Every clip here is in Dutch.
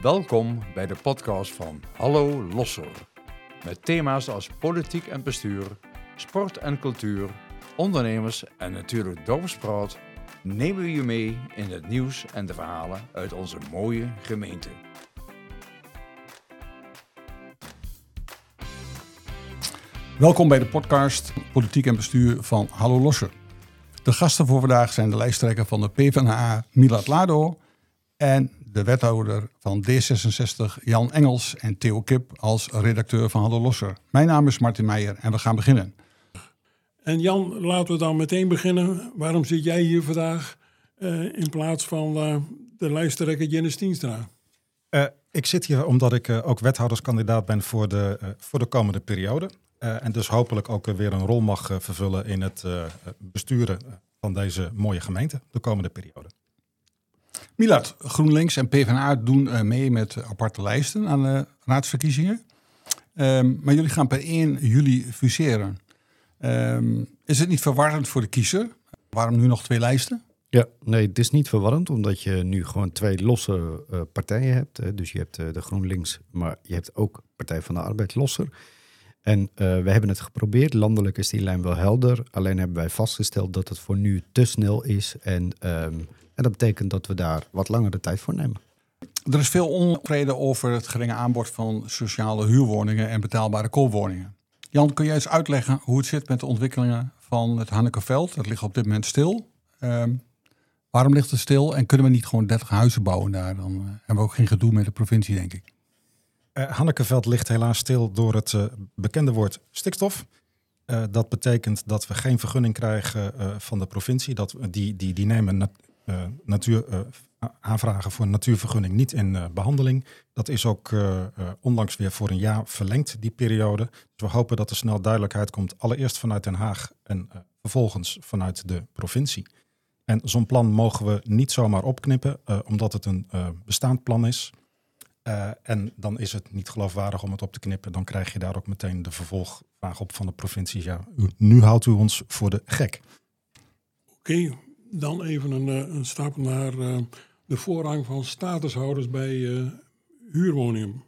Welkom bij de podcast van Hallo Losser. Met thema's als politiek en bestuur, sport en cultuur, ondernemers en natuurlijk dorpspraat nemen we je mee in het nieuws en de verhalen uit onze mooie gemeente. Welkom bij de podcast Politiek en Bestuur van Hallo Losser. De gasten voor vandaag zijn de lijsttrekker van de PvdA, Milad Lado, en de wethouder van D66, Jan Engels, en Theo Kip als redacteur van Hallo Losser. Mijn naam is Martin Meijer en we gaan beginnen. En Jan, laten we dan meteen beginnen. Waarom zit jij hier vandaag in plaats van de lijsttrekker Jennis Tienstra? Ik zit hier omdat ik ook wethouderskandidaat ben voor de komende periode. En dus hopelijk ook weer een rol mag vervullen in het besturen van deze mooie gemeente de komende periode. Milad, GroenLinks en PvdA doen mee met aparte lijsten aan de raadsverkiezingen. Maar jullie gaan per 1 juli fuseren. Is het niet verwarrend voor de kiezer? Waarom nu nog 2 lijsten? Ja, nee, het is niet verwarrend, omdat je nu gewoon 2 losse partijen hebt. Hè. Dus je hebt de GroenLinks, maar je hebt ook Partij van de Arbeid losser. En we hebben het geprobeerd. Landelijk is die lijn wel helder. Alleen hebben wij vastgesteld dat het voor nu te snel is. En dat betekent dat we daar wat langere tijd voor nemen. Er is veel onvrede over het geringe aanbod van sociale huurwoningen en betaalbare koopwoningen. Jan, kun jij eens uitleggen hoe het zit met de ontwikkelingen van het Hannekeveld? Dat ligt op dit moment stil. Waarom ligt het stil en kunnen we niet gewoon 30 huizen bouwen daar? Dan hebben we ook geen gedoe met de provincie, denk ik. Hannekeveld ligt helaas stil door het bekende woord stikstof. Dat betekent dat we geen vergunning krijgen van de provincie. Die nemen aanvragen voor een natuurvergunning niet in behandeling. Dat is ook onlangs weer voor een jaar verlengd, die periode. Dus we hopen dat er snel duidelijkheid komt. Allereerst vanuit Den Haag en vervolgens vanuit de provincie. En zo'n plan mogen we niet zomaar opknippen, omdat het een bestaand plan is. En dan is het niet geloofwaardig om het op te knippen. Dan krijg je daar ook meteen de vervolgvraag op van de provincie. Ja, nu houdt u ons voor de gek. Oké, dan even een stap naar de voorrang van statushouders bij huurwoningen.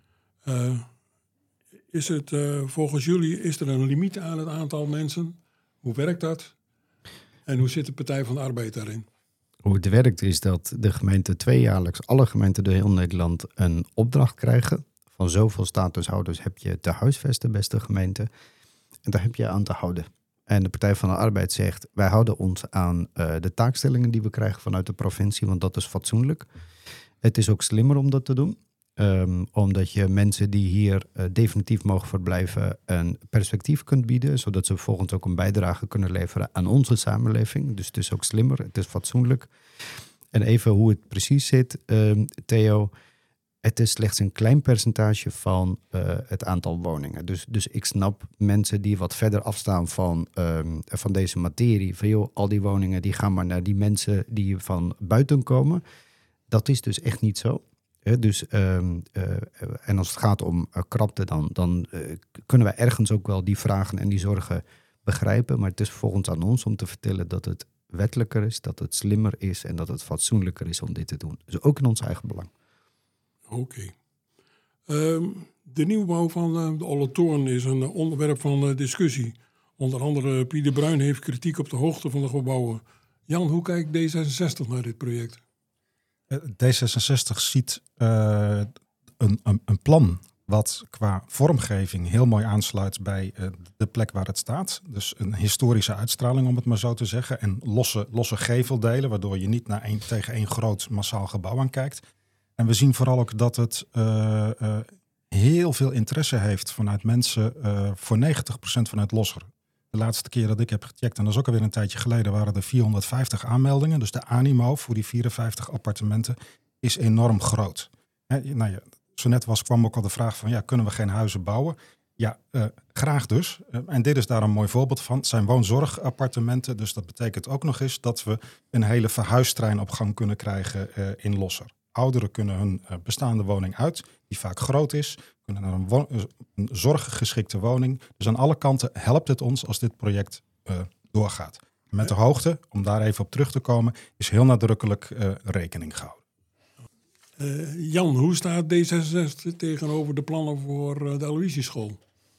Is het volgens jullie, is er een limiet aan het aantal mensen? Hoe werkt dat? En hoe zit de Partij van de Arbeid daarin? Hoe het werkt is dat de gemeenten 2-jaarlijks, alle gemeenten door heel Nederland, een opdracht krijgen. Van zoveel statushouders heb je te huisvesten, beste gemeente. En daar heb je aan te houden. En de Partij van de Arbeid zegt, wij houden ons aan de taakstellingen die we krijgen vanuit de provincie, want dat is fatsoenlijk. Het is ook slimmer om dat te doen. Omdat je mensen die hier definitief mogen verblijven een perspectief kunt bieden, zodat ze vervolgens ook een bijdrage kunnen leveren aan onze samenleving. Dus het is ook slimmer, het is fatsoenlijk. En even hoe het precies zit, Theo. Het is slechts een klein percentage van het aantal woningen. Dus ik snap mensen die wat verder afstaan van deze materie. Van joh, al die woningen die gaan maar naar die mensen die van buiten komen. Dat is dus echt niet zo. En als het gaat om krapte, dan kunnen wij ergens ook wel die vragen en die zorgen begrijpen. Maar het is vervolgens aan ons om te vertellen dat het wettelijker is, dat het slimmer is en dat het fatsoenlijker is om dit te doen. Dus ook in ons eigen belang. Oké. De nieuwbouw van de Olle Toorn is een onderwerp van discussie. Onder andere Pieter Bruin heeft kritiek op de hoogte van de gebouwen. Jan, hoe kijkt D66 naar dit project? D66 ziet een plan wat qua vormgeving heel mooi aansluit bij de plek waar het staat. Dus een historische uitstraling, om het maar zo te zeggen. En losse geveldelen, waardoor je niet naar tegen één groot massaal gebouw aan kijkt. En we zien vooral ook dat het heel veel interesse heeft vanuit mensen, voor 90% vanuit Losser. De laatste keer dat ik heb gecheckt, en dat is ook alweer een tijdje geleden, waren er 450 aanmeldingen. Dus de animo voor die 54 appartementen is enorm groot. Zo net kwam ook al de vraag van, ja, kunnen we geen huizen bouwen? Ja, graag dus. En dit is daar een mooi voorbeeld van. Het zijn woonzorgappartementen, dus dat betekent ook nog eens dat we een hele verhuistrein op gang kunnen krijgen in Losser. Ouderen kunnen hun bestaande woning uit, die vaak groot is, kunnen naar een zorggeschikte woning. Dus aan alle kanten helpt het ons als dit project doorgaat. Met de hoogte, om daar even op terug te komen, is heel nadrukkelijk rekening gehouden. Jan, hoe staat D66 tegenover de plannen voor de Aloysiusschool?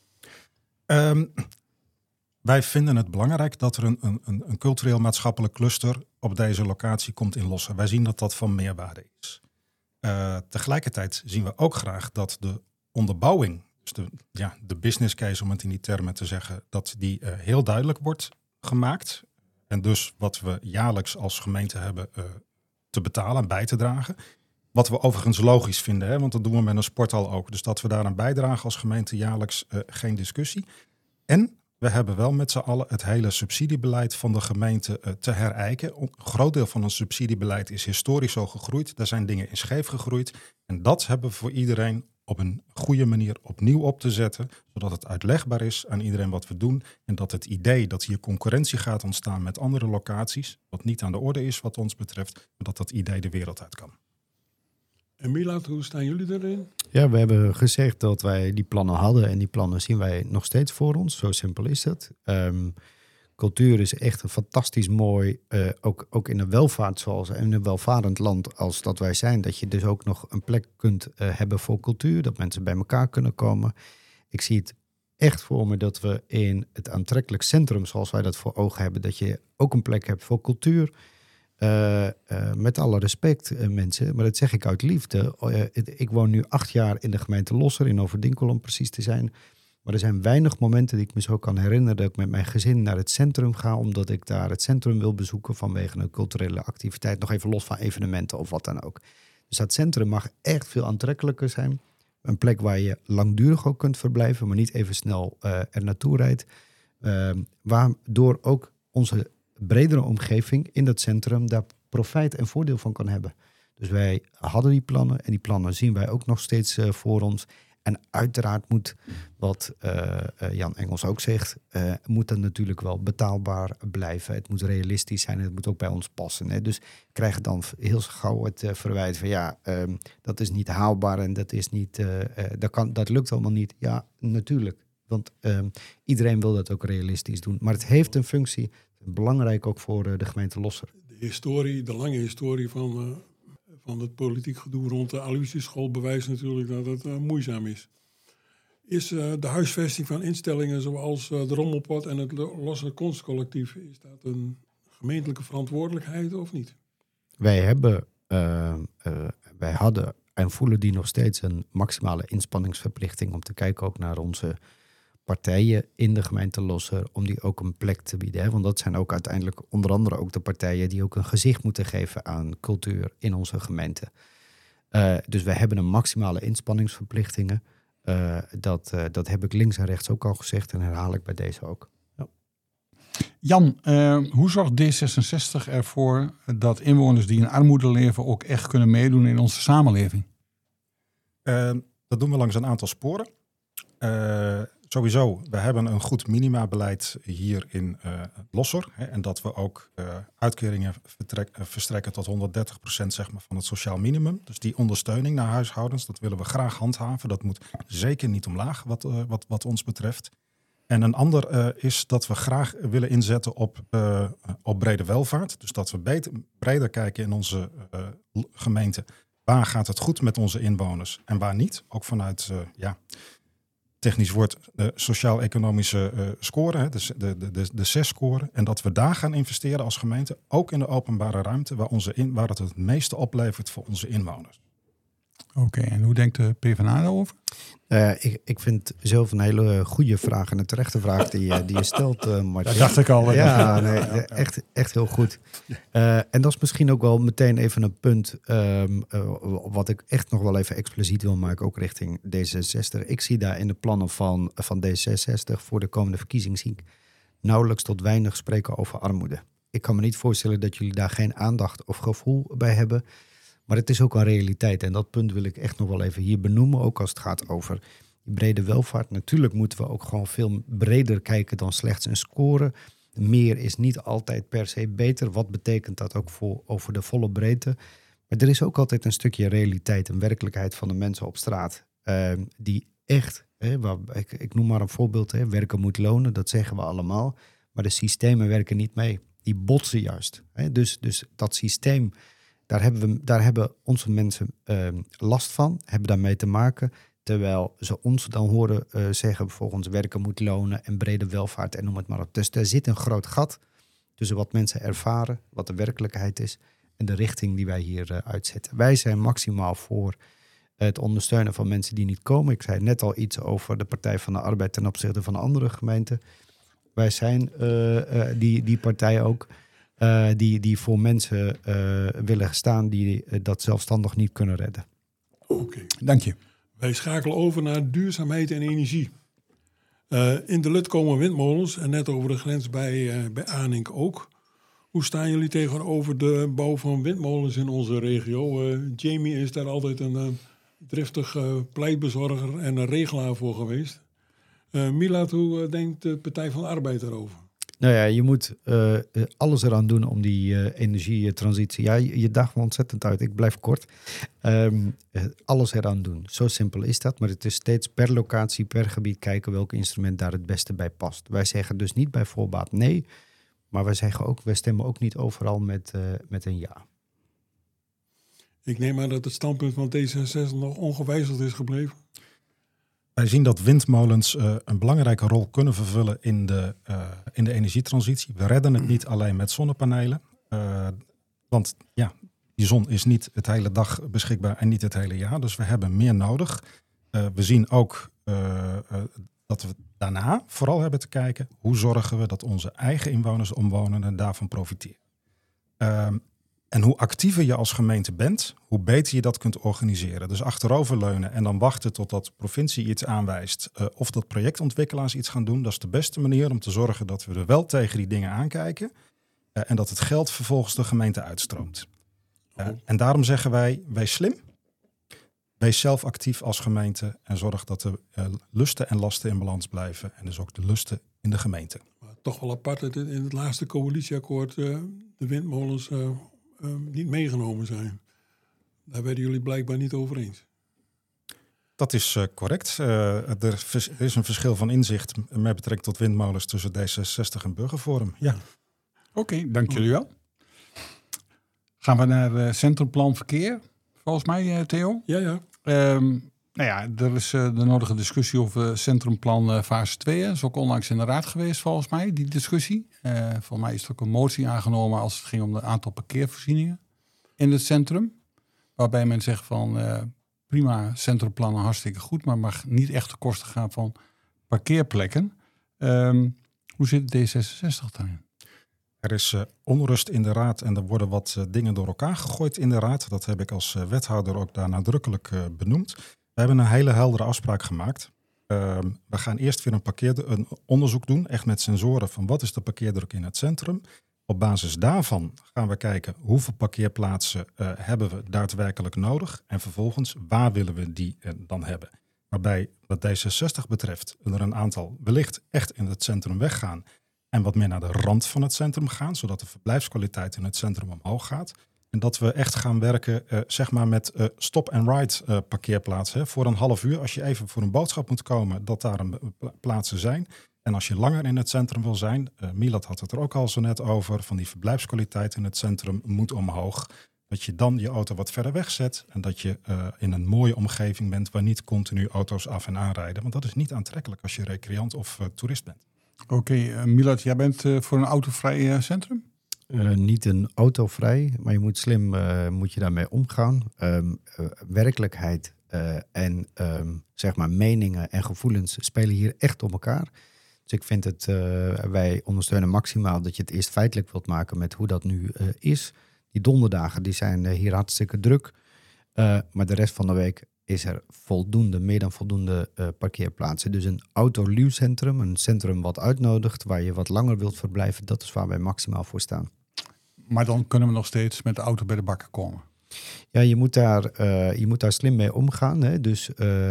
Wij vinden het belangrijk dat er een cultureel-maatschappelijk cluster op deze locatie komt in Losser. Wij zien dat dat van meerwaarde is. Tegelijkertijd zien we ook graag dat de onderbouwing, dus de business case om het in die termen te zeggen, dat die heel duidelijk wordt gemaakt. En dus wat we jaarlijks als gemeente hebben te betalen en bij te dragen. Wat we overigens logisch vinden, hè, want dat doen we met een sporthal ook. Dus dat we daar aan bijdragen als gemeente jaarlijks geen discussie. En we hebben wel met z'n allen het hele subsidiebeleid van de gemeente te herijken. Een groot deel van ons subsidiebeleid is historisch zo gegroeid. Daar zijn dingen in scheef gegroeid. En dat hebben we voor iedereen op een goede manier opnieuw op te zetten. Zodat het uitlegbaar is aan iedereen wat we doen. En dat het idee dat hier concurrentie gaat ontstaan met andere locaties, wat niet aan de orde is wat ons betreft, maar dat dat idee de wereld uit kan. En Milad, hoe staan jullie erin? Ja, we hebben gezegd dat wij die plannen hadden en die plannen zien wij nog steeds voor ons. Zo simpel is het. Cultuur is echt een fantastisch mooi, ook in een welvaart zoals in een welvarend land als dat wij zijn, dat je dus ook nog een plek kunt hebben voor cultuur, dat mensen bij elkaar kunnen komen. Ik zie het echt voor me dat we in het aantrekkelijk centrum, zoals wij dat voor ogen hebben, dat je ook een plek hebt voor cultuur. Met alle respect, mensen, maar dat zeg ik uit liefde. Ik woon nu 8 jaar in de gemeente Losser, in Overdinkel om precies te zijn. Maar er zijn weinig momenten die ik me zo kan herinneren dat ik met mijn gezin naar het centrum ga, omdat ik daar het centrum wil bezoeken vanwege een culturele activiteit, nog even los van evenementen of wat dan ook. Dus dat centrum mag echt veel aantrekkelijker zijn. Een plek waar je langdurig ook kunt verblijven, maar niet even snel er naartoe rijdt. Waardoor ook onze bredere omgeving in dat centrum daar profijt en voordeel van kan hebben. Dus wij hadden die plannen en die plannen zien wij ook nog steeds voor ons. En uiteraard moet, wat Jan Engels ook zegt, moet dat natuurlijk wel betaalbaar blijven. Het moet realistisch zijn en het moet ook bij ons passen. Hè? Dus krijgen dan heel gauw het verwijt van dat is niet haalbaar en dat is niet, dat lukt allemaal niet. Ja, natuurlijk. Want iedereen wil dat ook realistisch doen. Maar het heeft een functie, belangrijk ook voor de gemeente Losser. De lange historie van het politiek gedoe rond de Aloysiusschool bewijst natuurlijk dat het moeizaam is. Is de huisvesting van instellingen zoals de Rommelpad en het Losser Kunstcollectief, is dat een gemeentelijke verantwoordelijkheid of niet? Wij hadden en voelen die nog steeds een maximale inspanningsverplichting om te kijken ook naar onze partijen in de gemeente Losser, om die ook een plek te bieden. Hè? Want dat zijn ook uiteindelijk onder andere ook de partijen die ook een gezicht moeten geven aan cultuur in onze gemeente. Dus wij hebben een maximale inspanningsverplichtingen. Dat heb ik links en rechts ook al gezegd en herhaal ik bij deze ook. Ja. Jan, hoe zorgt D66 ervoor dat inwoners die in armoede leven ook echt kunnen meedoen in onze samenleving? Dat doen we langs een aantal sporen. Sowieso, we hebben een goed minimabeleid hier in Losser. Hè, en dat we ook uitkeringen verstrekken tot 130% zeg maar, van het sociaal minimum. Dus die ondersteuning naar huishoudens, dat willen we graag handhaven. Dat moet zeker niet omlaag wat ons betreft. En een ander is dat we graag willen inzetten op brede welvaart. Dus dat we breder kijken in onze gemeente. Waar gaat het goed met onze inwoners en waar niet? Ook vanuit... technisch woord de sociaal-economische score, hè, de CES-score. En dat we daar gaan investeren als gemeente, ook in de openbare ruimte, waar het meeste oplevert voor onze inwoners. Oké, en hoe denkt de PvdA daarover? Ik vind zelf een hele goede vraag en een terechte vraag die je stelt, Martin. Dat dacht ik al. Echt heel goed. En dat is misschien ook wel meteen even een punt wat ik echt nog wel even expliciet wil maken, ook richting D66. Ik zie daar in de plannen van D66 voor de komende verkiezing zie ik nauwelijks tot weinig spreken over armoede. Ik kan me niet voorstellen dat jullie daar geen aandacht of gevoel bij hebben. Maar het is ook een realiteit en dat punt wil ik echt nog wel even hier benoemen. Ook als het gaat over die brede welvaart. Natuurlijk moeten we ook gewoon veel breder kijken dan slechts een score. Meer is niet altijd per se beter. Wat betekent dat ook over de volle breedte? Maar er is ook altijd een stukje realiteit en werkelijkheid van de mensen op straat. Die echt, ik noem maar een voorbeeld, werken moet lonen. Dat zeggen we allemaal. Maar de systemen werken niet mee. Die botsen juist. Dus dat systeem... Daar hebben onze mensen last van, hebben daarmee te maken. Terwijl ze ons dan horen zeggen, volgens werken moet lonen en brede welvaart en noem het maar op. Dus er zit een groot gat tussen wat mensen ervaren, wat de werkelijkheid is en de richting die wij hier uitzetten. Wij zijn maximaal voor het ondersteunen van mensen die niet komen. Ik zei net al iets over de Partij van de Arbeid ten opzichte van andere gemeenten. Wij zijn die partij ook die voor mensen willen staan die dat zelfstandig niet kunnen redden. Oké. Dank je. Wij schakelen over naar duurzaamheid en energie. In de Lut komen windmolens en net over de grens bij Aanink ook. Hoe staan jullie tegenover de bouw van windmolens in onze regio? Jamie is daar altijd een driftig pleitbezorger en een regelaar voor geweest. Milad, hoe denkt de Partij van de Arbeid daarover? Nou ja, je moet alles eraan doen om die energietransitie. Ja, je daagt me ontzettend uit. Ik blijf kort. Alles eraan doen. Zo simpel is dat. Maar het is steeds per locatie, per gebied kijken welk instrument daar het beste bij past. Wij zeggen dus niet bij voorbaat nee. Maar wij stemmen ook niet overal met een ja. Ik neem aan dat het standpunt van D66 nog ongewijzigd is gebleven. Wij zien dat windmolens een belangrijke rol kunnen vervullen in de energietransitie. We redden het niet alleen met zonnepanelen. Want ja, die zon is niet het hele dag beschikbaar en niet het hele jaar. Dus we hebben meer nodig. We zien ook dat we daarna vooral hebben te kijken hoe zorgen we dat onze eigen inwoners, omwonenden daarvan profiteren. En hoe actiever je als gemeente bent, hoe beter je dat kunt organiseren. Dus achteroverleunen en dan wachten totdat de provincie iets aanwijst of dat projectontwikkelaars iets gaan doen. Dat is de beste manier om te zorgen dat we er wel tegen die dingen aankijken en dat het geld vervolgens de gemeente uitstroomt. En daarom zeggen wij, wees slim, wees zelf actief als gemeente en zorg dat de lusten en lasten in balans blijven. En dus ook de lusten in de gemeente. Maar toch wel apart dat in het laatste coalitieakkoord de windmolens niet meegenomen zijn. Daar werden jullie blijkbaar niet over eens. Dat is correct. Er is een verschil van inzicht met betrekking tot windmolens tussen D66 en Burgerforum. Ja. Oké, dank jullie wel. Gaan we naar Centrumplan Verkeer, volgens mij, Theo. Ja. Nou ja, er is de nodige discussie over Centrumplan fase 2. Dat is ook onlangs in de raad geweest, volgens mij, die discussie. Volgens mij is er ook een motie aangenomen als het ging om het aantal parkeervoorzieningen in het centrum. Waarbij men zegt van prima, centrumplannen hartstikke goed, maar mag niet echt ten koste gaan van parkeerplekken. Hoe zit D66 daarin? Er is onrust in de raad en er worden wat dingen door elkaar gegooid in de raad. Dat heb ik als wethouder ook daar nadrukkelijk benoemd. We hebben een hele heldere afspraak gemaakt. We gaan eerst weer een onderzoek doen, echt met sensoren van wat is de parkeerdruk in het centrum. Op basis daarvan gaan we kijken hoeveel parkeerplaatsen hebben we daadwerkelijk nodig. En vervolgens waar willen we die dan hebben. Waarbij wat D66 betreft er een aantal wellicht echt in het centrum weggaan. En wat meer naar de rand van het centrum gaan, zodat de verblijfskwaliteit in het centrum omhoog gaat. En dat we echt gaan werken zeg maar met stop-and-ride parkeerplaatsen. Hè. Voor een half uur, als je even voor een boodschap moet komen, dat daar plaatsen zijn. En als je langer in het centrum wil zijn, Milad had het er ook al zo net over, van die verblijfskwaliteit in het centrum moet omhoog. Dat je dan je auto wat verder weg zet en dat je in een mooie omgeving bent waar niet continu auto's af en aanrijden. Want dat is niet aantrekkelijk als je recreant of toerist bent. Oké, Milad, jij bent voor een autovrij centrum? Niet een autovrij, maar je moet slim moet je daarmee omgaan. Werkelijkheid en zeg maar meningen en gevoelens spelen hier echt op elkaar. Dus ik vind het, wij ondersteunen maximaal dat je het eerst feitelijk wilt maken met hoe dat nu is. Die donderdagen die zijn hier hartstikke druk. Maar de rest van de week is er voldoende, meer dan voldoende parkeerplaatsen. Dus een autoluwcentrum, een centrum wat uitnodigt, waar je wat langer wilt verblijven, dat is waar wij maximaal voor staan. Maar dan kunnen we nog steeds met de auto bij de bakker komen. Ja, je moet daar slim mee omgaan. Hè? Dus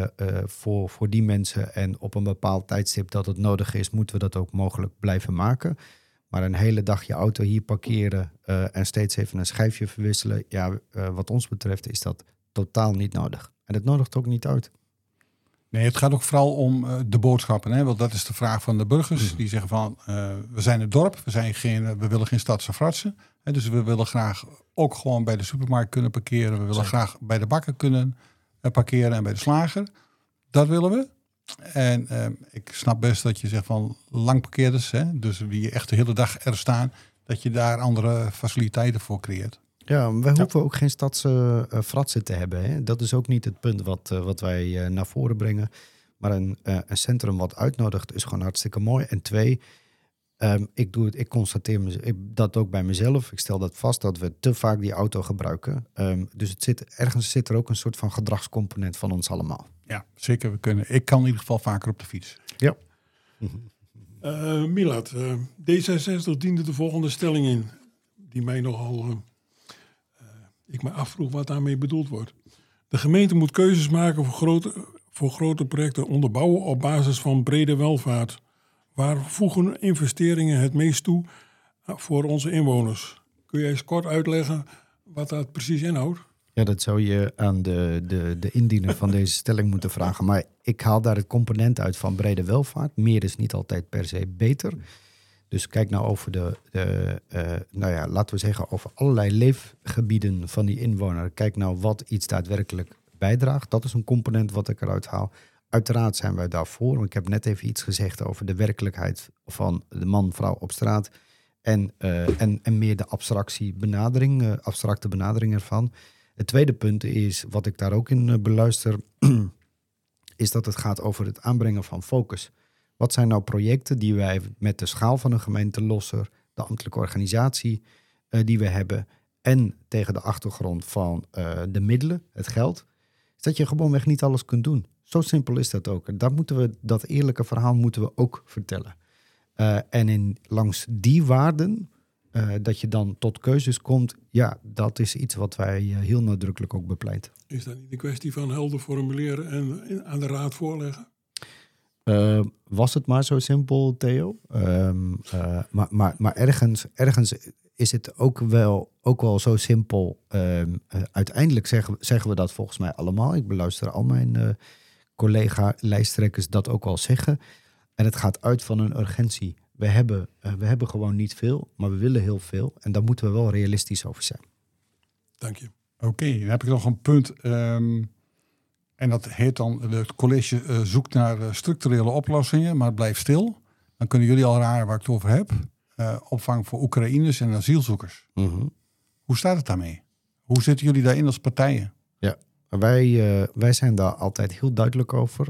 voor die mensen en op een bepaald tijdstip dat het nodig is, moeten we dat ook mogelijk blijven maken. Maar een hele dag je auto hier parkeren en steeds even een schijfje verwisselen, ja, wat ons betreft is dat totaal niet nodig. En het nodigt ook niet uit. Nee, het gaat ook vooral om de boodschappen. Hè? Want dat is de vraag van de burgers. Die zeggen van, we zijn het dorp. We willen geen stadse fratsen. Dus we willen graag ook gewoon bij de supermarkt kunnen parkeren. We willen graag bij de bakker kunnen parkeren en bij de slager. Dat willen we. En ik snap best dat je zegt van langparkeerders. Hè? Dus wie echt de hele dag er staan. Dat je daar andere faciliteiten voor creëert. Ja, wij hoeven ook geen stadse fratsen te hebben. Hè? Dat is ook niet het punt wat wij naar voren brengen. Maar een centrum wat uitnodigt is gewoon hartstikke mooi. En 2, ik constateer dat ook bij mezelf. Ik stel dat vast dat we te vaak die auto gebruiken. Dus ergens zit er ook een soort van gedragscomponent van ons allemaal. Ja, zeker. Ik kan in ieder geval vaker op de fiets. Ja. Milad, D66 diende de volgende stelling in. Die mij nogal... ik me afvroeg wat daarmee bedoeld wordt. De gemeente moet keuzes maken voor grote projecten onderbouwen op basis van brede welvaart. Waar voegen investeringen het meest toe voor onze inwoners? Kun je eens kort uitleggen wat dat precies inhoudt? Ja, dat zou je aan de indiener van deze stelling moeten vragen. Maar ik haal daar het component uit van brede welvaart. Meer is niet altijd per se beter. Dus kijk nou over laten we zeggen, over allerlei leefgebieden van die inwoner. Kijk nou wat iets daadwerkelijk bijdraagt. Dat is een component wat ik eruit haal. Uiteraard zijn wij daarvoor. Want ik heb net even iets gezegd over de werkelijkheid van de man, vrouw op straat. En meer de abstracte benadering ervan. Het tweede punt is, wat ik daar ook in beluister, is dat het gaat over het aanbrengen van focus. Wat zijn nou projecten die wij met de schaal van een gemeente Losser, de ambtelijke organisatie die we hebben en tegen de achtergrond van de middelen, het geld, is dat je gewoonweg niet alles kunt doen. Zo simpel is dat ook. En dat eerlijke verhaal moeten we ook vertellen. En langs die waarden, dat je dan tot keuzes komt, ja, dat is iets wat wij heel nadrukkelijk ook bepleiten. Is dat niet een kwestie van helder formuleren en aan de raad voorleggen? Was het maar zo simpel, Theo? Maar ergens is het ook wel zo simpel. Uiteindelijk zeggen we dat volgens mij allemaal. Ik beluister al mijn collega-lijsttrekkers dat ook al zeggen. En het gaat uit van een urgentie. We hebben gewoon niet veel, maar we willen heel veel. En daar moeten we wel realistisch over zijn. Dank je. Oké, dan heb ik nog een punt. En dat heet dan, het college zoekt naar structurele oplossingen, maar het blijft stil. Dan kunnen jullie al raden waar ik het over heb. Opvang voor Oekraïners en asielzoekers. Mm-hmm. Hoe staat het daarmee? Hoe zitten jullie daarin als partijen? Ja, wij zijn daar altijd heel duidelijk over.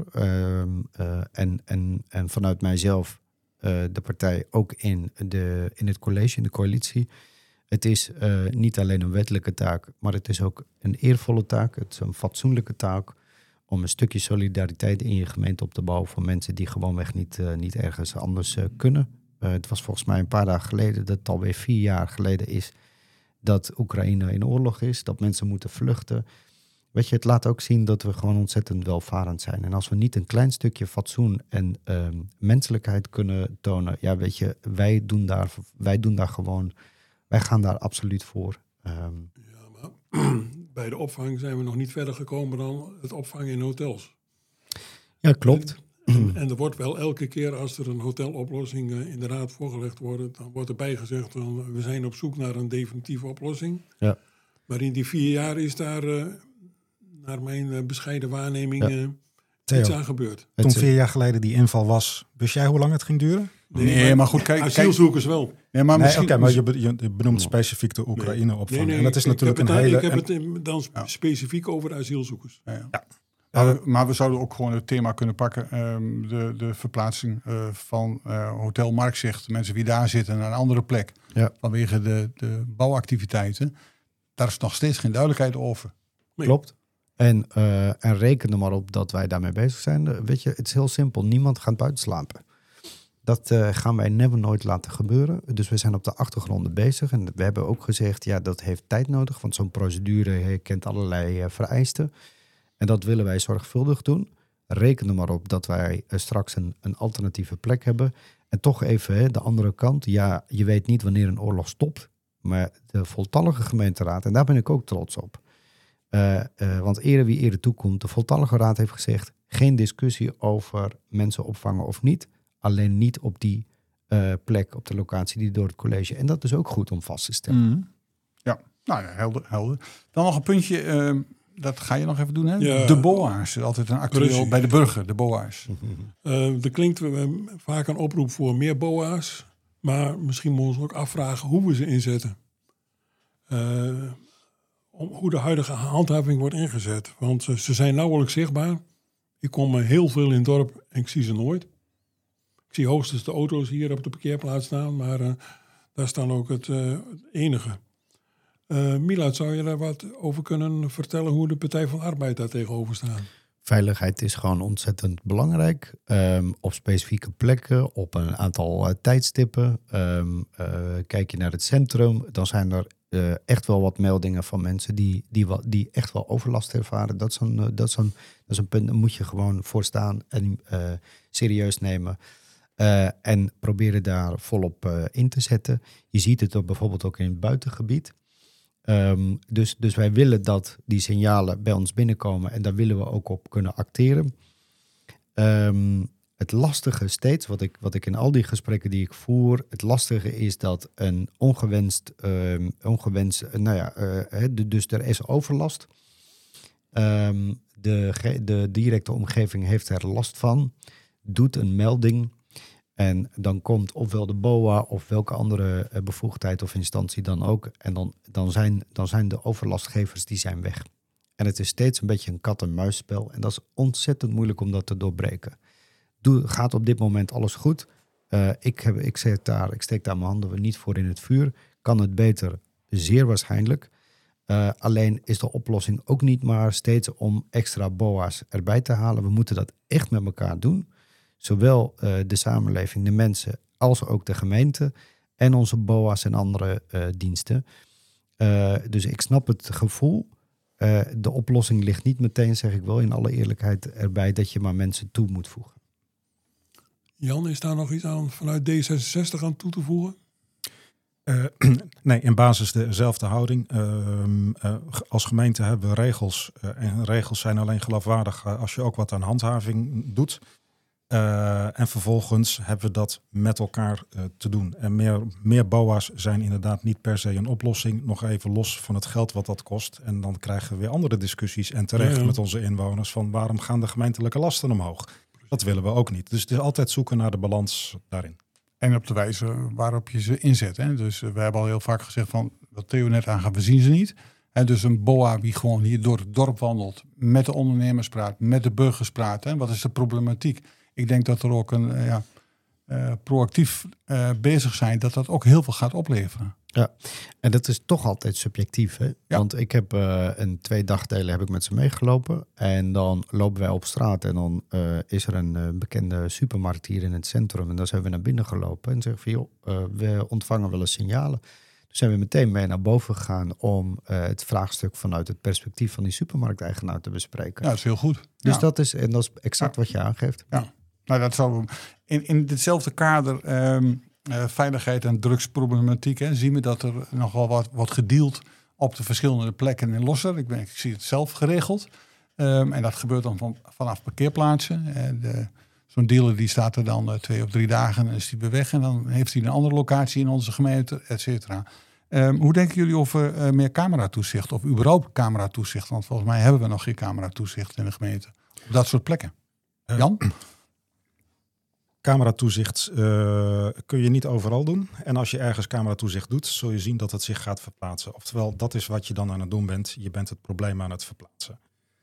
En vanuit mijzelf, de partij ook in het college, in de coalitie. Het is niet alleen een wettelijke taak, maar het is ook een eervolle taak. Het is een fatsoenlijke taak om een stukje solidariteit in je gemeente op te bouwen voor mensen die gewoonweg niet ergens anders kunnen. Het was volgens mij een paar dagen geleden, dat het alweer 4 jaar geleden is, dat Oekraïne in oorlog is, dat mensen moeten vluchten. Weet je, het laat ook zien dat we gewoon ontzettend welvarend zijn. En als we niet een klein stukje fatsoen en menselijkheid kunnen tonen, ja, weet je, wij doen daar gewoon, wij gaan daar absoluut voor. Ja, maar bij de opvang zijn we nog niet verder gekomen dan het opvangen in hotels. Ja, klopt. En er wordt wel elke keer als er een hoteloplossing in de raad voorgelegd wordt, dan wordt erbij gezegd, we zijn op zoek naar een definitieve oplossing. Ja. Maar in die 4 jaar is daar, naar mijn bescheiden waarneming, iets aan gebeurd. Toen 4 jaar geleden die inval was, wist jij hoe lang het ging duren? Nee, maar goed, kijk. Asielzoekers wel. Nee, maar maar je benoemt specifiek de Oekraïne-opvang. Nee, en dat is natuurlijk een hele... Ik heb het dan specifiek over de asielzoekers. Ja. Maar we zouden ook gewoon het thema kunnen pakken. De verplaatsing van Hotel Marktzicht. Mensen die daar zitten naar een andere plek. Ja. Vanwege de bouwactiviteiten. Daar is nog steeds geen duidelijkheid over. Nee. Klopt. En reken er maar op dat wij daarmee bezig zijn. Weet je, het is heel simpel. Niemand gaat buiten slapen. Dat gaan wij nooit laten gebeuren. Dus we zijn op de achtergronden bezig. En we hebben ook gezegd, ja, dat heeft tijd nodig. Want zo'n procedure kent allerlei vereisten. En dat willen wij zorgvuldig doen. Reken er maar op dat wij straks een alternatieve plek hebben. En toch even de andere kant. Ja, je weet niet wanneer een oorlog stopt. Maar de voltallige gemeenteraad, en daar ben ik ook trots op. Want wie eerder toekomt, de voltallige raad heeft gezegd, geen discussie over mensen opvangen of niet. Alleen niet op die plek, op de locatie die door het college. En dat is ook goed om vast te stellen. Ja, nou ja, helder. Dan nog een puntje, dat ga je nog even doen, hè? Ja. De BOA's, altijd een actueel Precies. bij de burger, de BOA's. Er klinkt vaak een oproep voor meer BOA's. Maar misschien moeten we ons ook afvragen hoe we ze inzetten. Hoe de huidige handhaving wordt ingezet. Want ze zijn nauwelijks zichtbaar. Ik kom heel veel in het dorp en ik zie ze nooit. Ik zie hoogstens de auto's hier op de parkeerplaats staan. Maar daar staan ook het enige. Milad, zou je daar wat over kunnen vertellen hoe de Partij van de Arbeid daar tegenover staat? Veiligheid is gewoon ontzettend belangrijk. Op specifieke plekken, op een aantal tijdstippen. Kijk je naar het centrum, dan zijn er echt wel wat meldingen van mensen die echt wel overlast ervaren. Dat is een punt, daar moet je gewoon voor staan en serieus nemen. En proberen daar volop in te zetten. Je ziet het ook bijvoorbeeld ook in het buitengebied. Dus wij willen dat die signalen bij ons binnenkomen en daar willen we ook op kunnen acteren. Het lastige steeds, wat ik in al die gesprekken die ik voer, het lastige is dat een ongewenst dus er is overlast. De directe omgeving heeft er last van, doet een melding. En dan komt ofwel de BOA of welke andere bevoegdheid of instantie dan ook. En dan zijn de overlastgevers die zijn weg. En het is steeds een beetje een kat-en-muisspel. En dat is ontzettend moeilijk om dat te doorbreken. Gaat op dit moment alles goed? Ik steek daar mijn handen niet voor in het vuur. Kan het beter? Zeer waarschijnlijk. Alleen is de oplossing ook niet maar steeds om extra BOA's erbij te halen. We moeten dat echt met elkaar doen. Zowel de samenleving, de mensen, als ook de gemeente en onze BOA's en andere diensten. Dus ik snap het gevoel. De oplossing ligt niet meteen, zeg ik wel in alle eerlijkheid, erbij dat je maar mensen toe moet voegen. Jan, is daar nog iets aan vanuit D66 aan toe te voegen? Nee, in basis dezelfde houding. Als gemeente hebben we regels. En regels zijn alleen geloofwaardig als je ook wat aan handhaving doet. En vervolgens hebben we dat met elkaar te doen. En meer BOA's zijn inderdaad niet per se een oplossing. Nog even los van het geld wat dat kost. En dan krijgen we weer andere discussies. En terecht met onze inwoners van waarom gaan de gemeentelijke lasten omhoog? Dat willen we ook niet. Dus het is altijd zoeken naar de balans daarin. En op de wijze waarop je ze inzet. Hè? Dus we hebben al heel vaak gezegd van, wat Theo net aangaf, we zien ze niet. En dus een BOA die gewoon hier door het dorp wandelt, met de ondernemers praat, met de burgers praat. Hè? Wat is de problematiek? Ik denk dat er ook een proactief bezig zijn, dat ook heel veel gaat opleveren. Ja, en dat is toch altijd subjectief. Hè? Ja. Want ik heb 2 dagdelen heb ik met ze meegelopen. En dan lopen wij op straat en dan is er een bekende supermarkt hier in het centrum. En daar zijn we naar binnen gelopen en zeggen van joh, we ontvangen wel eens signalen. Dus zijn we meteen mee naar boven gegaan om het vraagstuk vanuit het perspectief van die supermarkteigenaar te bespreken. Ja, dat is heel goed. Dus ja. dat is exact wat je aangeeft. Ja. Nou, dat zou in ditzelfde kader veiligheid en drugsproblematiek, hè, zien we dat er nogal wat gedeeld op de verschillende plekken in Losser. Ik zie het zelf geregeld. En dat gebeurt dan vanaf parkeerplaatsen. Zo'n dealer die staat er dan 2 of 3 dagen en is die weer weg. En dan heeft hij een andere locatie in onze gemeente, et cetera. Hoe denken jullie over meer cameratoezicht of überhaupt cameratoezicht? Want volgens mij hebben we nog geen cameratoezicht in de gemeente. Op dat soort plekken. Jan? Cameratoezicht kun je niet overal doen. En als je ergens cameratoezicht doet, zul je zien dat het zich gaat verplaatsen. Oftewel, dat is wat je dan aan het doen bent. Je bent het probleem aan het verplaatsen.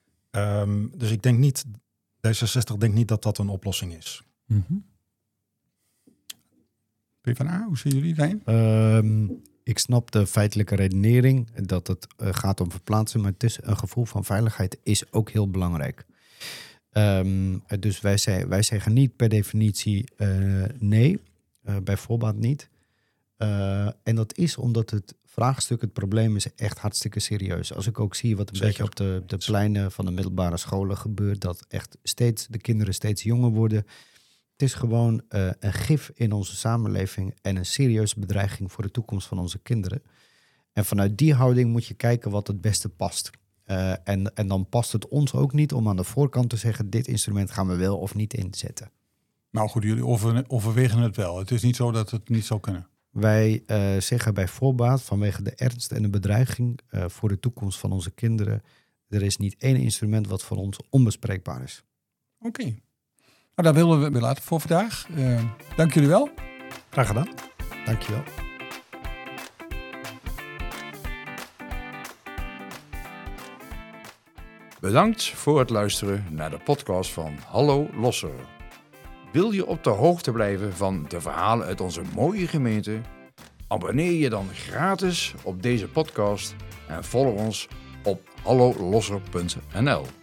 Dus ik denk niet, D66 denkt niet dat dat een oplossing is. Mm-hmm. PvdA, hoe zien jullie daarin? Ik snap de feitelijke redenering dat het gaat om verplaatsen. Maar het is een gevoel van veiligheid is ook heel belangrijk. Dus wij zeggen niet per definitie nee, bij voorbaat niet. En dat is omdat het vraagstuk, het probleem is echt hartstikke serieus. Als ik ook zie wat een beetje op de pleinen van de middelbare scholen gebeurt, dat echt de kinderen steeds jonger worden. Het is gewoon een gif in onze samenleving en een serieuze bedreiging voor de toekomst van onze kinderen. En vanuit die houding moet je kijken wat het beste past. En dan past het ons ook niet om aan de voorkant te zeggen, dit instrument gaan we wel of niet inzetten. Nou goed, jullie overwegen het wel. Het is niet zo dat het niet zou kunnen. Wij zeggen bij voorbaat, vanwege de ernst en de bedreiging voor de toekomst van onze kinderen, er is niet één instrument wat voor ons onbespreekbaar is. Oké. Nou, daar willen we weer laten voor vandaag. Dank jullie wel. Graag gedaan. Dankjewel. Bedankt voor het luisteren naar de podcast van Hallo Losser. Wil je op de hoogte blijven van de verhalen uit onze mooie gemeente? Abonneer je dan gratis op deze podcast en volg ons op hallolosser.nl.